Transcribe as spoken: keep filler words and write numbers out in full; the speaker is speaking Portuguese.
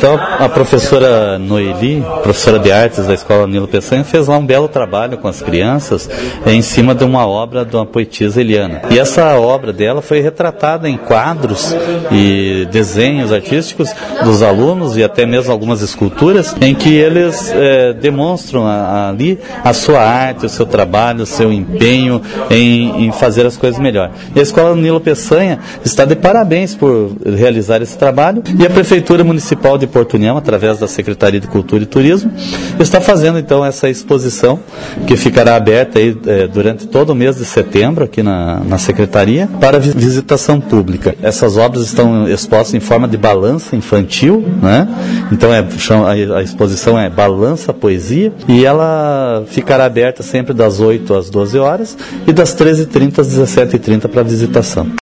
Então a professora Noeli, professora de artes da Escola Nilo Peçanha, fez lá um belo trabalho com as crianças em cima de uma obra de uma poetisa Eliana. E essa obra dela foi retratada em quadros e desenhos artísticos dos alunos e até mesmo algumas esculturas em que eles é, demonstram a, ali a sua arte, o seu trabalho, o seu empenho em, em fazer as coisas melhor. E a Escola Nilo Peçanha está de parabéns por realizar esse trabalho, e a Prefeitura Municipal de Porto União, através da Secretaria de Cultura e Turismo, está fazendo então essa exposição que ficará aberta aí, é, durante todo o mês de setembro aqui na, na Secretaria para visitação pública. Essas obras estão expostas em forma de balança infantil, né? Então é, a, a exposição é Balança Poesia, e ela ficará aberta sempre das oito às doze horas e das treze e trinta às dezessete e trinta para visitação.